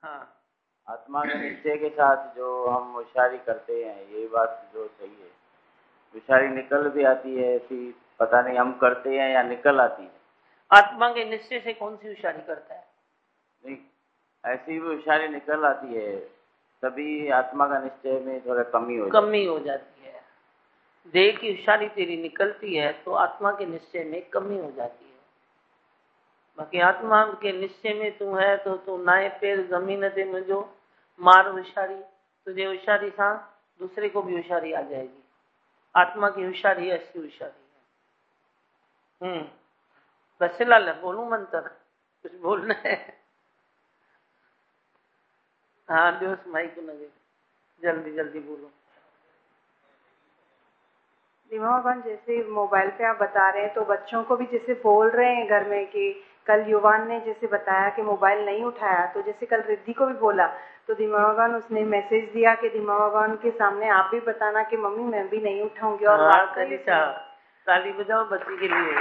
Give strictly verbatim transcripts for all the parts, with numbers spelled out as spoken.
हाँ, आत्मा के निश्चय के साथ जो हम होशियारी करते हैं, ये बात जो सही है। होशियारी निकल भी आती है ऐसी, पता नहीं हम करते हैं या निकल आती है। आत्मा के निश्चय से कौन सी होशियारी करता है? नहीं, ऐसी भी होशियारी निकल आती है, तभी आत्मा का निश्चय में थोड़ा कमी हो जाती कमी हो जाती है। देह की होशियारी तेरी निकलती है तो आत्मा के निश्चय में कमी हो जाती है। बाकी आत्मा के निश्चय में तू है तो तू नाए पैर जमीन ते मुझो मार होशियारी, तुझे होशियारी सा दूसरे को भी होशियारी आ जाएगी। आत्मा की होशियारी ऐसी होशियारी है। हम्म बसलाल बोलू मंत्र, कुछ बोलना है? हाँ दिवस माइक लगे, जल्दी जल्दी बोलो। दिमागन जैसे मोबाइल पे आप बता रहे हैं तो बच्चों को भी जैसे बोल रहे हैं घर में कि कल युवान ने जैसे बताया कि मोबाइल नहीं उठाया, तो जैसे कल रिद्धि को भी बोला तो दिमागन उसने मैसेज दिया कि दिमागन के सामने आप भी बताना कि मम्मी मैं भी नहीं उठाऊंगी। और हाँ कलिशा, ताली बजाओ बच्ची के लिए।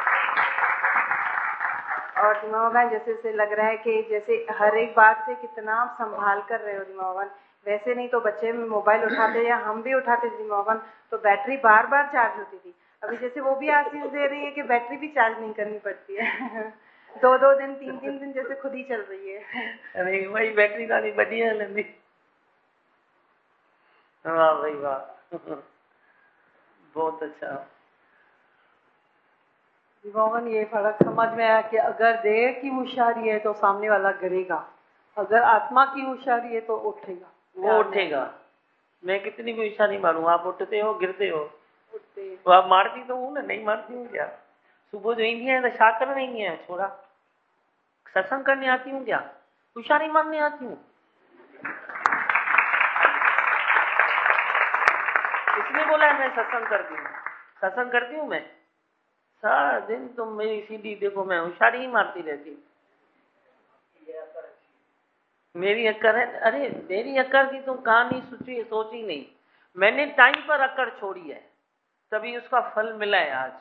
और दिमागन जैसे से लग रहा है कि जैसे हर एक बात से कितना आप संभाल कर रहे हो दिमागन। वैसे नहीं तो बच्चे में मोबाइल उठाते या हम भी उठाते दिमागन तो बैटरी बार बार चार्ज होती थी। अभी जैसे वो भी आशीष दे रही है कि बैटरी भी चार्ज नहीं करनी पड़ती है दो दो दिन तीन तीन दिन जैसे खुद ही चल रही है। अरे वही बैटरी वाली बढ़िया लंबी। वाह भाई वाह, बहुत अच्छा। दिमागन ये फर्क समझ में आया कि अगर देह की होशियारी है तो सामने वाला गिरेगा, अगर आत्मा की होशियारी है तो उठेगा, वो उठेगा। मैं कितनी भी होशियारी मारूं, आप उठते हो गिरते हो। उठते तो आप मारती तो हूँ ना, नहीं मारती हूँ क्या? सुबह जो इंदी है तो शा कर नहीं है छोड़ा, सत्संग करने आती हूँ क्या? होशियारी मारने आती हूँ। किसने बोला है मैं सत्संग करती हूँ? सत्संग करती हूँ मैं सारा दिन। तुम तो मेरी सीधी देखो, मैं होशियारी ही मारती रहती हूँ। मेरी अक्कर है? अरे मेरी अक्कर की तो कहानी सोची सोची नहीं, मैंने टाइम पर अक्कर छोड़ी है तभी उसका फल मिला है आज।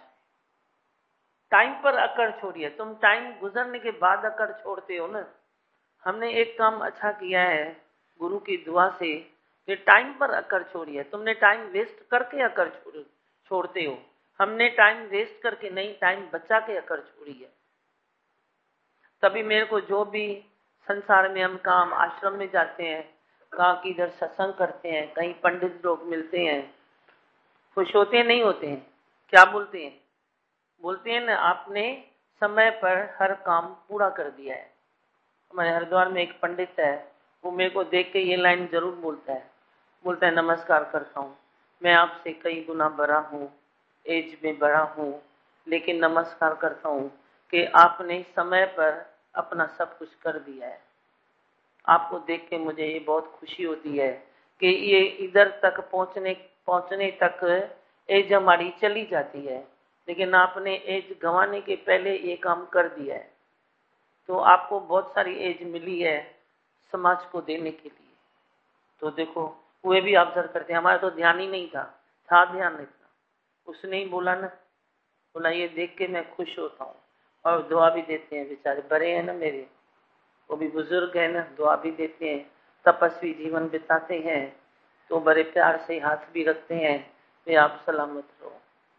टाइम पर अक्कर छोड़ी है, तुम टाइम गुजरने के बाद अक्कर छोड़ते हो ना। हमने एक काम अच्छा किया है गुरु की दुआ से कि टाइम पर अक्कर छोड़ी है। तुमने टाइम वेस्ट करके अक्कर छोड़ छोड़ते हो, हमने टाइम वेस्ट करके नहीं, टाइम बचा के अक्कर छोड़ी है। तभी मेरे को जो भी संसार में हम काम आश्रम में जाते हैं, कहाँ की इधर सत्संग करते हैं, कहीं पंडित लोग मिलते हैं, खुश होते हैं नहीं होते हैं? क्या बोलते हैं? बोलते हैं ना आपने समय पर हर काम पूरा कर दिया है। हमारे हरिद्वार में एक पंडित है, वो मेरे को देख के ये लाइन जरूर बोलता है, बोलता है नमस्कार करता हूँ, मैं आपसे कई गुना बड़ा हूँ, एज में बड़ा हूँ, लेकिन नमस्कार करता हूँ कि आपने समय पर अपना सब कुछ कर दिया है। आपको देख के मुझे ये बहुत खुशी होती है कि ये इधर तक पहुंचने पहुंचने तक एज हमारी चली जाती है, लेकिन आपने एज गंवाने के पहले ये काम कर दिया है। तो आपको बहुत सारी एज मिली है समाज को देने के लिए। तो देखो वे भी ऑब्जर्व करते हैं, हमारा तो ध्यान ही नहीं था, था ध्यान नहीं था। उसने ही बोला ना, बोला ये देख के मैं खुश होता हूँ। और दुआ भी देते हैं, बेचारे बड़े हैं ना मेरे, वो भी बुजुर्ग है ना, दुआ भी देते हैं, तपस्वी जीवन बिताते हैं, तो बड़े प्यार से हाथ भी रखते हैं वे आप सलामत रहो।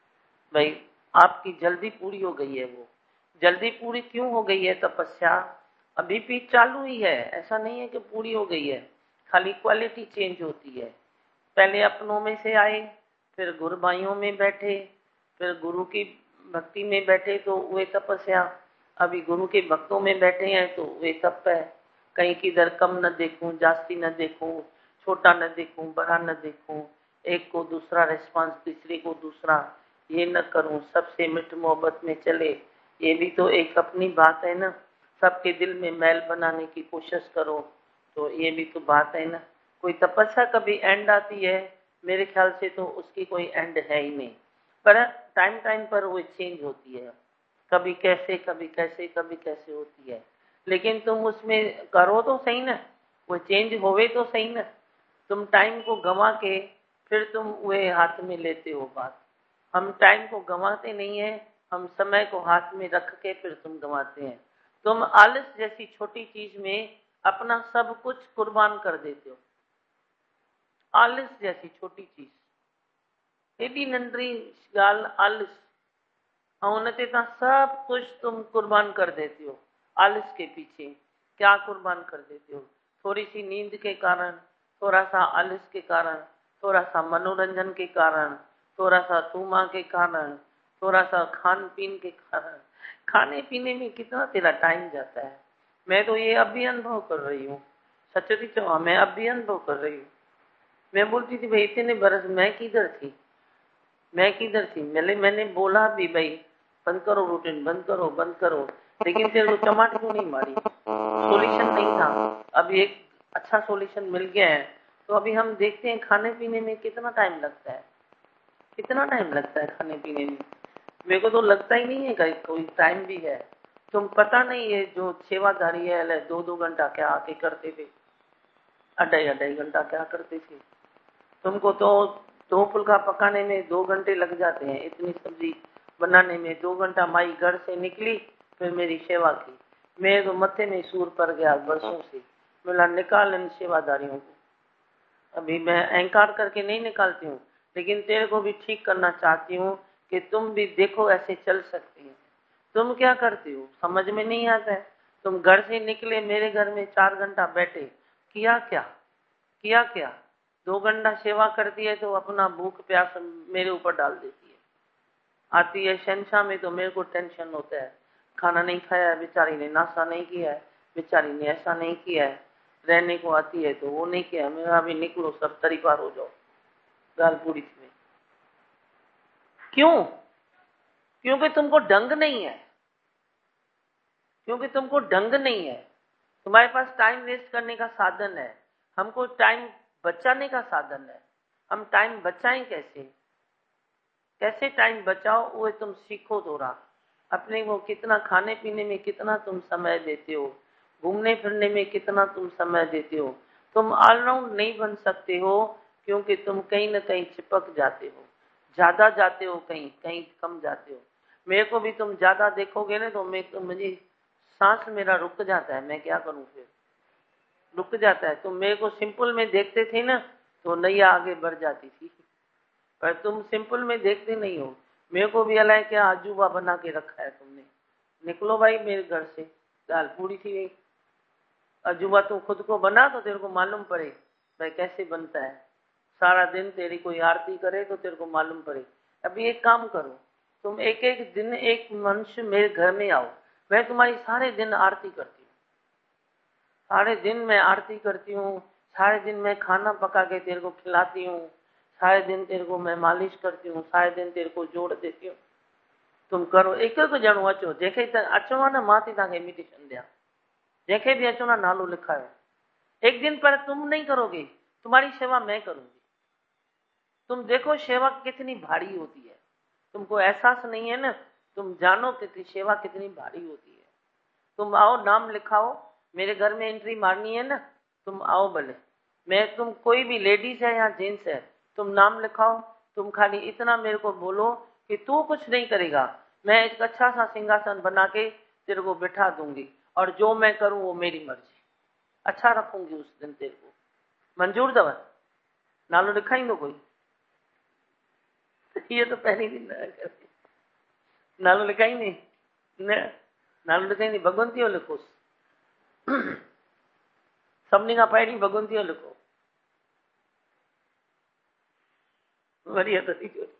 भाई आपकी जल्दी पूरी हो गई है। वो जल्दी पूरी क्यों हो गई है? तपस्या अभी भी चालू ही है, ऐसा नहीं है कि पूरी हो गई है, खाली क्वालिटी चेंज होती है। पहले अपनों में से आए, फिर गुरु भाइयों में बैठे, फिर गुरु की भक्ति में बैठे तो वे तपस्या, अभी गुरु के भक्तों में बैठे हैं तो वे तप है। कहीं किधर कम न देखूं, जास्ती न देखूं, छोटा न देखूं, बड़ा न देखूं, एक को दूसरा रिस्पॉन्स, तीसरे को दूसरा, ये न करूं, सबसे मिठ मोहब्बत में चले, ये भी तो एक अपनी बात है ना। सबके दिल में मैल बनाने की कोशिश करो, तो ये भी तो बात है ना। कोई तपस्या कभी एंड आती है? मेरे ख्याल से तो उसकी कोई एंड है ही नहीं, पर टाइम टाइम पर वो चेंज होती है, कभी कैसे कभी कैसे कभी कैसे होती है। लेकिन तुम उसमें करो तो सही ना, वो चेंज होवे तो सही ना। तुम टाइम को गंवा के फिर तुम वे हाथ में लेते हो बात। हम टाइम को गंवाते नहीं है, हम समय को हाथ में रख के फिर तुम गंवाते हैं। तुम आलस जैसी छोटी चीज में अपना सब कुछ कुर्बान कर देते हो। आलस जैसी छोटी चीज, एडी नंढड़ी गाल आलस, और उन ते तव्हां सब कुछ तुम कुर्बान कर देते हो। आलस के पीछे क्या कुर्बान कर देते हो? थोड़ी सी नींद के कारण, थोड़ा सा आलस के कारण, थोड़ा सा मनोरंजन के कारण, थोड़ा सा तूमा के कारण, थोड़ा सा खान पीन के कारण। खाने पीने में कितना तेरा टाइम जाता है। मैं तो ये अभी अनुभव कर रही हूँ, सच थी चो, मैं अभी अनुभव कर रही हूँ। मैं बोलती थी भाई इतने बरस मैं किधर थी, मैं किधर थी। मैंने मैंने बोला भी भाई बंद करो रूटीन, बंद करो बंद करो, लेकिन तेरे को चमाट क्यों नहीं मारी? सॉल्यूशन नहीं था। अभी एक अच्छा सॉल्यूशन मिल गया है, तो अभी हम देखते हैं खाने पीने में कितना टाइम लगता है, कितना टाइम लगता है खाने पीने में। मेरे को तो लगता ही नहीं है कि कोई टाइम भी है। तुम पता नहीं है जो सेवादारी है दो दो घंटा क्या आके करते थे, अढ़ाई अढ़ाई घंटा क्या करते थे। तुमको तो दो फुल्का पकाने में दो घंटे लग जाते हैं, इतनी सब्जी बनाने में दो घंटा। माई घर से निकली फिर मेरी सेवा की, मेरे तो मत्थे में सूर पड़ गया बरसों से। बोला निकाल इन सेवादारियों को। अभी मैं अहंकार करके नहीं निकालती हूँ, लेकिन तेरे को भी ठीक करना चाहती हूँ कि तुम भी देखो ऐसे चल सकती है। तुम क्या करती हो समझ में नहीं आता है। तुम घर से निकले, मेरे घर में चार घंटा बैठे, किया क्या किया क्या? दो घंटा सेवा करती है तो अपना भूख प्यास मेरे ऊपर डाल देती है। आती है शहनशाह में तो मेरे को टेंशन होता है, खाना नहीं खाया है बेचारी ने, नाश्ता नहीं किया है बेचारी ने, ऐसा नहीं किया है। रहने को आती है तो वो नहीं किया। मेरा भी निकलो सब तरी पार हो जाओ दाल पूरी में। क्यों? क्योंकि तुमको ढंग नहीं है, क्योंकि तुमको ढंग नहीं है। तुम्हारे पास टाइम वेस्ट करने का साधन है, हमको टाइम बचाने का साधन है। हम टाइम बचाएं कैसे? कैसे टाइम बचाओ वो तुम सीखो थोड़ा। अपने को कितना खाने पीने में कितना तुम समय देते हो, घूमने फिरने में कितना तुम समय देते हो। तुम ऑलराउंड नहीं बन सकते हो क्योंकि तुम कहीं ना कहीं चिपक जाते हो, ज्यादा जाते हो, कहीं कहीं कम जाते हो। मेरे को भी तुम ज्यादा देखोगे ना तो मैं तो मुझे सांस मेरा रुक जाता है, मैं क्या करूं फिर, रुक जाता है। तुम मेरे को सिंपल में देखते थे ना तो नैया आगे बढ़ जाती थी, पर तुम सिंपल में देखते नहीं हो। मेरे को भी अलाय क्या अजूबा बना के रखा है तुमने। निकलो भाई मेरे घर से, दाल पूरी थी गई। अजूबा तू खुद को बना तो तेरे को मालूम पड़े भाई कैसे बनता है। सारा दिन तेरी कोई आरती करे तो तेरे को मालूम पड़े। अभी एक काम करो, तुम एक एक दिन एक मनुष्य मेरे घर में आओ, मैं तुम्हारी सारे दिन आरती करती हूँ, सारे दिन मैं आरती करती हूँ, सारे दिन मैं खाना पका के तेरे को खिलाती हूँ, सारे दिन तेरे को मैं मालिश करती हूँ, सारे दिन तेरे को जोड़ देती हूँ। तुम करो, एक एक ॼणो अचो, जंहिंखे अचो आहे न मां थी तव्हांखे इन्विटेशन ॾियां, जंहिंखे भी अचो ना नालो लिखायो। एक दिन पर तुम नहीं करोगे, तुम्हारी सेवा मैं करूंगी। तुम देखो सेवा कितनी भारी होती है, तुमको एहसास नहीं है ना, तुम जानो कि सेवा कितनी भारी होती है। तुम आओ, नाम लिखाओ, मेरे घर में एंट्री मारनी है ना, तुम आओ भले। मैं तुम कोई भी लेडीज है या जेंट्स है, तुम नाम लिखाओ। तुम खाली इतना मेरे को बोलो कि तू कुछ नहीं करेगा, मैं एक अच्छा सा सिंहासन बना के तेरे को बिठा दूंगी और जो मैं करूं वो मेरी मर्जी, अच्छा रखूंगी उस दिन तेरे को। मंजूर दवा नालो लिखाईंदो कोई? ये तो पहली दिन नालो लिखाईंदी न, नालो लिखाईंदी भगवंती जो लिखोसि, सभिनी खां पहिरीं भगवंती जो लिखो, वरी हथ थी जोड़ी।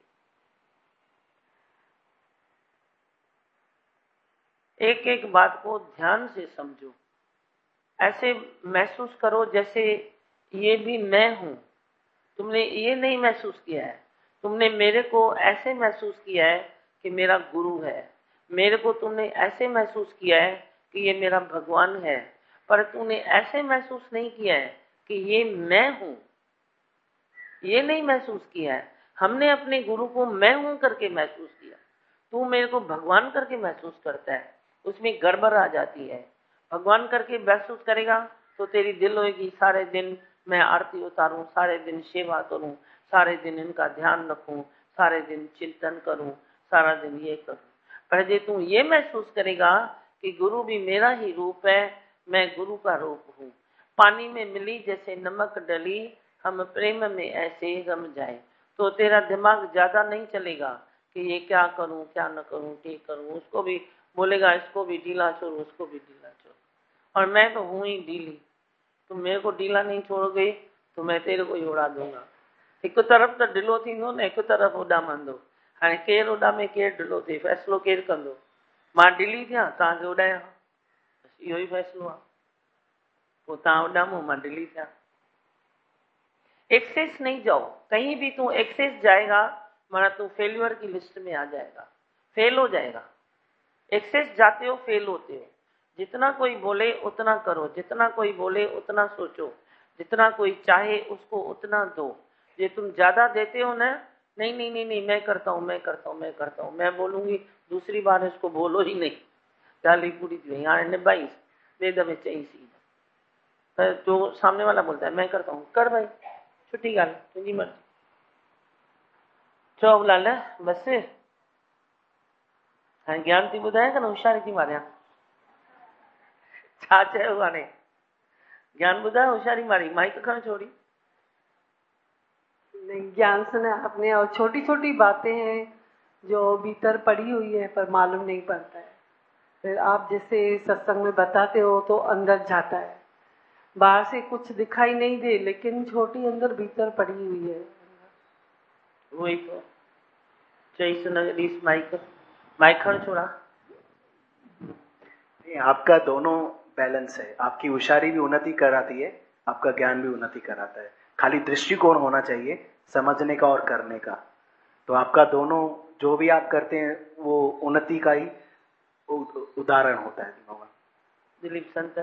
एक एक बात को ध्यान से समझो, ऐसे महसूस करो जैसे ये भी मैं हूं। तुमने ये नहीं महसूस किया है, तुमने मेरे को ऐसे महसूस किया है कि मेरा गुरु है, मेरे को तुमने ऐसे महसूस किया है कि ये मेरा भगवान है, पर तूने ऐसे महसूस नहीं किया है कि ये मैं हूं। ये नहीं महसूस किया है। हमने अपने गुरु को मैं हूं करके महसूस किया, तू मेरे को भगवान करके महसूस करता है, उसमें गड़बड़ आ जाती है। भगवान करके महसूस करेगा तो तेरी दिल होगी सारे दिन मैं आरती उतारूं, सारे दिन सेवा करूं, सारे दिन इनका ध्यान रखूं, सारे दिन चिंतन करूं, सारा दिन ये करूं। पर जे तू ये महसूस करेगा कि गुरु भी मेरा ही रूप है, मैं गुरु का रूप हूं, पानी में मिली जैसे नमक डली, हम प्रेम में ऐसे रम जाए। तो तेरा दिमाग ज्यादा नहीं चलेगा कि ये क्या करूं क्या न करूं, ठीक करूं। उसको भी बोलेगा इसको भी ढीला छोड़, उसको भी ढीला छोड़। और मैं तो हूं ही ढीली, तुम मेरे को ढीला नहीं छोड़ोगे तो मैं तेरे को ही उड़ा दूंगा। एक तरफ तो ढिलो थींदो न, एक तरफ उॾामंदो। हाणे केरु उॾामे केरु ढिलो थिए, फ़ैसिलो केरु कंदो? मां ढिली थियां तव्हांखे उॾायां, इहो ई फ़ैसिलो आहे। पोइ तव्हां उॾामो, मां ढिली थियां। एक्सेस नहीं जाओ, कहीं भी तू एक्सेस जाएगा माना तू फेल्यूर की लिस्ट में आ जाएगा, फेल हो जाएगा। एक्सेस जाते हो फेल होते हो। जितना कोई बोले उतना करो, जितना कोई बोले उतना सोचो, जितना कोई चाहे उसको उतना दो। ये तुम ज्यादा देते हो ना, नहीं नहीं नहीं नहीं मैं करता हूँ मैं करता हूँ मैं करता हूँ, मैं बोलूंगी दूसरी बार इसको बोलो ही नहीं, गाली पूरी थी वही हाणे निभाई ॿिए दफ़े चई सी। जो सामने वाला बोलता है मैं करता हूँ, कर भाई, छुट्टी ॻाल्हि तुंहिंजी मर्ज़ी। चओ लाल बस हाणे ज्ञान थी ॿुधायां न होशियारी थी मारियां? छा चयो हाणे? ज्ञान ॿुधायो होशियारी मारी? माइक खण छोड़ी। नहीं, ज्ञान से ना अपने और छोटी छोटी बातें हैं जो भीतर पड़ी हुई है पर मालूम नहीं पड़ता है। फिर आप जैसे सत्संग में बताते हो तो अंदर जाता है, बाहर से कुछ दिखाई नहीं दे लेकिन छोटी अंदर भीतर पड़ी हुई है। वही तो चई सुन माइक माइक खण छोड़ा। आपका दोनों बैलेंस है, आपकी होशियारी भी उन्नति कराती है, आपका ज्ञान भी उन्नति कराता है। खाली दृष्टिकोण होना चाहिए समझने का और करने का। तो आपका दोनों जो भी आप करते हैं वो उन्नति का ही उदाहरण होता है। दिलीप संत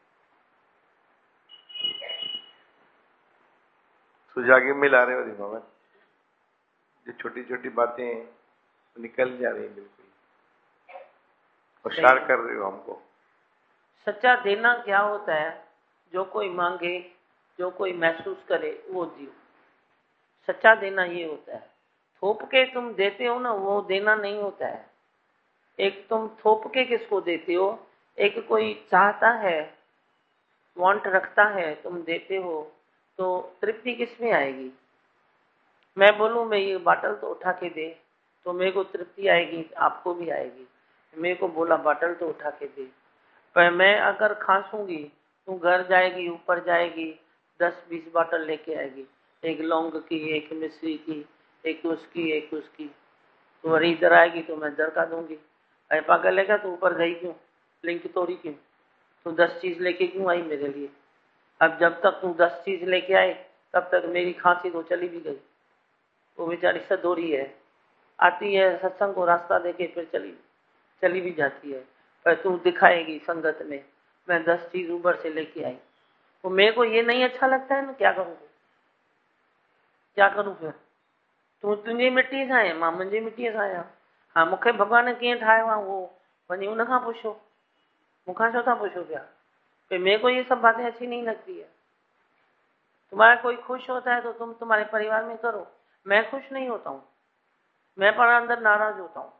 सुजागे में ला रहे हो दिमाग, जो छोटी छोटी बातें निकल जा रही है, बिल्कुल होशियार कर रहे हो हमको। सच्चा देना क्या होता है? जो कोई मांगे, जो कोई महसूस करे वो दियो। सच्चा देना ये होता है। थोप के तुम देते हो ना, वो देना नहीं होता है। एक तुम थोप के किसको देते हो, एक कोई चाहता है, वांट रखता है, तुम देते हो तो तृप्ति किसमें आएगी? मैं बोलूं मैं ये बाटल तो उठा के दे तो मेरे को तृप्ति आएगी, आपको भी आएगी। मेरे को बोला बाटल तो उठा के दे, पर मैं अगर खांसूंगी तू घर जाएगी, ऊपर जाएगी, दस बीस बाटल लेके आएगी, एक लौंग की, एक मिश्री की, एक उसकी एक उसकी। तो वरी इधर आएगी तो मैं इधर का दूंगी। अरे पागल लेगा तो ऊपर गई क्यों, लिंक तोड़ी क्यों? तो दस चीज लेके क्यों आई मेरे लिए? अब जब तक तू दस चीज लेके आए तब तक मेरी खांसी तो चली भी गई। वो बेचारी सदोरी है, आती है सत्संग को रास्ता देके फिर चली चली भी जाती है। पर तू दिखाएगी संगत में मैं दस चीज ऊपर से लेके आई, तो मेरे को ये नहीं अच्छा लगता है ना, क्या करूँ क्या करूँ फिर? तू तुंहिंजी मिट्टी सां आहे, मां मुंहिंजी मिट्टीअ सां आहियां। हाँ मूंखे भॻवान कीअं ठाहियो आहे उहो वञी उन खां पुछो, मूंखां छो था पुछो पिया? फिर मेरे को ये सब बातें अच्छी नहीं लगती है। तुम्हारा कोई खुश होता है तो तुम तुम्हारे परिवार में करो, मैं खुश नहीं होता हूँ, मैं पर अंदर नाराज होता हूँ।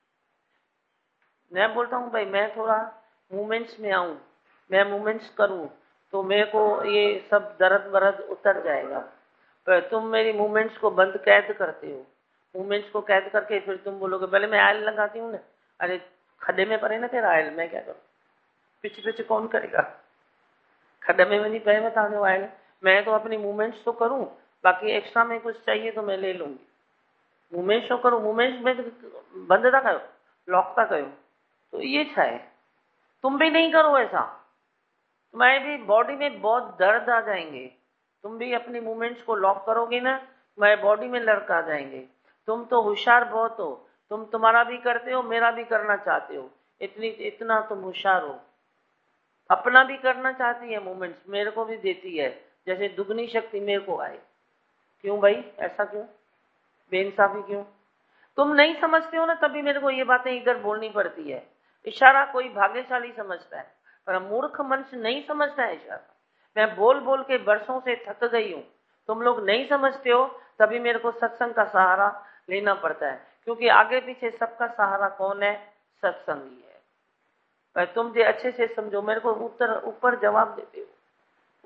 मैं बोलता हूँ भाई मैं थोड़ा मूवमेंट्स में आऊँ, मैं मूवमेंट्स करूँ तो मेरे को ये सब दर्द वरद उतर जाएगा। पर तुम मेरी मूवमेंट्स को बंद कैद करते हो, मूवमेंट्स को कैद करके फिर तुम बोलोगे पहले मैं आयल लगाती हूँ ना। अरे खड्डे में पड़े ना तेरा आयल, मैं क्या करूँ? पिछ पिछ कौन करेगा? खड्डे में वही पहले बता दो आयल। मैं तो अपनी मूवमेंट्स तो करूँ, बाकी एक्स्ट्रा में कुछ चाहिए तो मैं ले लूंगी। मूवमेंट्स तो करूँ, मूवमेंट्स में बंद था कयो, लॉक था कयो, तो ये छा है? तुम भी नहीं करो ऐसा, तुम्हारे भी बॉडी में बहुत दर्द आ जाएंगे। तुम भी अपनी मूवमेंट्स को लॉक करोगे ना, तुम्हारे बॉडी में लड़क आ जाएंगे। तुम तो होशियार बहुत हो, तुम तुम्हारा भी करते हो, मेरा भी करना चाहते हो, इतनी इतना तुम होशियार हो। अपना भी करना चाहती है मूवमेंट्स, मेरे को भी देती है, जैसे दुगनी शक्ति मेरे को आए। क्यों भाई ऐसा क्यों? बेइंसाफी क्यों? तुम नहीं समझते हो ना, तभी मेरे को ये बातें इधर बोलनी पड़ती है। इशारा कोई भाग्यशाली समझता है, पर मूर्ख मनुष्य नहीं समझता है इशारा। मैं बोल बोल के बरसों से थक गई हूँ, तुम लोग नहीं समझते हो, तभी मेरे को सत्संग का सहारा लेना पड़ता है। क्योंकि आगे पीछे सबका सहारा कौन है? सत्संग ही है। पर तुम जो अच्छे से समझो, मेरे को उत्तर ऊपर जवाब देते हो,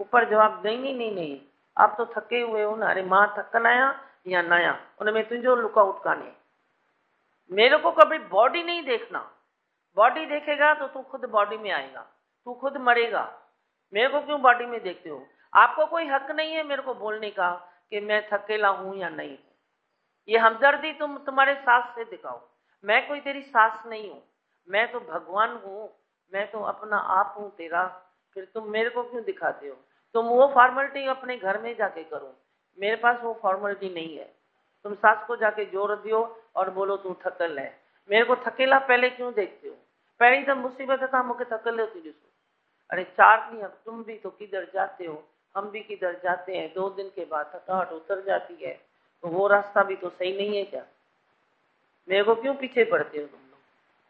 ऊपर जवाब देंगे नहीं नहीं आप तो थके हुए हो ना। अरे मां थकन आया या नया उनमें तुझो लुकआउट काने। मेरे को कभी बॉडी नहीं देखना। बॉडी देखेगा तो तू खुद बॉडी में आएगा, तू खुद मरेगा। मेरे को क्यों बॉडी में देखते हो? आपको कोई हक नहीं है मेरे को बोलने का कि मैं थकेला हूं या नहीं। ये हमदर्दी तुम तुम्हारे सास से दिखाओ। मैं कोई तेरी सास नहीं हूं, मैं तो भगवान हूं, मैं तो अपना आप हूं तेरा। फिर तुम मेरे को क्यों दिखाते हो? तुम वो फॉर्मेलिटी अपने घर में जाके करो, मेरे पास वो फॉर्मेलिटी नहीं है। तुम सास को जाके जोर दियो और बोलो तू थकल है। मेरे को थकेला पहले क्यों देखते हो? पहली तो मुसीबत था मुझे थकल होती जिसको। अरे चार नहीं, अब तुम भी तो किधर जाते हो, हम भी किधर जाते हैं। दो दिन के बाद थकावट उतर जाती है, तो वो रास्ता भी तो सही नहीं है क्या? मेरे को क्यों पीछे पड़ते हो तुम लोग?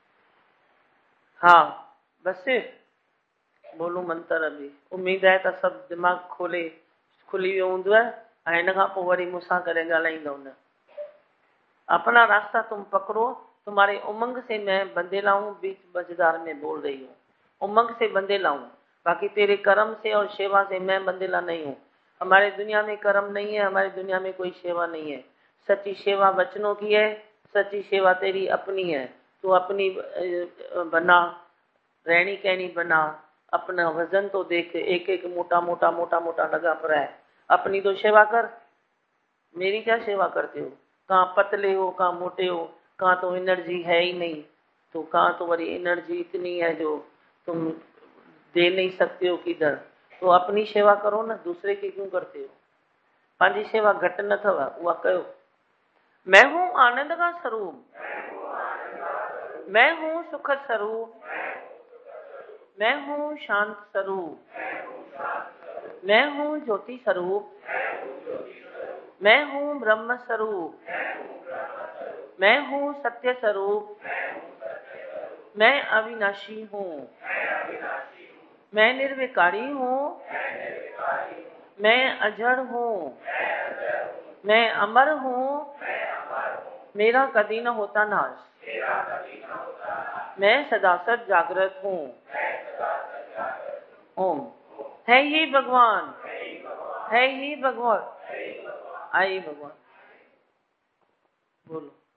हाँ बस बोलू मंत्र अभी। उम्मीद है तो सब दिमाग खोले खुली वियो हूंदो है। इन खां पोइ वरी मूंसां करे ॻाल्हाईंदो न। अपना रास्ता तुम पकड़ो। तुम्हारे उमंग से मैं बंदेला हूँ, बीच बजदार में बोल रही हूँ। उमंग से बंदेला हूँ, बाकी तेरे कर्म से और सेवा से मैं बंदेला नहीं हूँ। हमारे दुनिया में कर्म नहीं है, हमारी दुनिया में कोई सेवा नहीं है। सच्ची सेवा वचनों की है, सच्ची सेवा तेरी अपनी है। तू अपनी बना, रहनी कहनी बना। अपना वजन तो देख, एक एक मोटा मोटा मोटा मोटा लगा पड़ा है। अपनी तो सेवा कर। मेरी क्या सेवा करते हो? कहाँ पतले हो, कहाँ मोटे हो, कहाँ तो एनर्जी है ही नहीं, तो कहाँ तो वरी एनर्जी इतनी है जो तुम दे नहीं सकते हो किधर। तो अपनी सेवा करो ना, दूसरे की क्यों करते हो? पांजी सेवा घट न थव, उहा कयो। मैं हूँ आनंद का स्वरूप, मैं हूँ सुख स्वरूप, मैं हूँ शांत स्वरूप, मैं हूँ ज्योति स्वरूप, मैं हूँ ब्रह्म स्वरूप, मैं हूँ सत्य स्वरूप, मैं अविनाशी हूँ, मैं निर्विकारी हूँ, मैं अजड़ हूँ, मैं अमर हूँ, मेरा कभी न होता नाश, मैं सदा सद जागृत हूँ। ओम। है ही भगवान, है ही भगवान, आई भगवान। बोलो।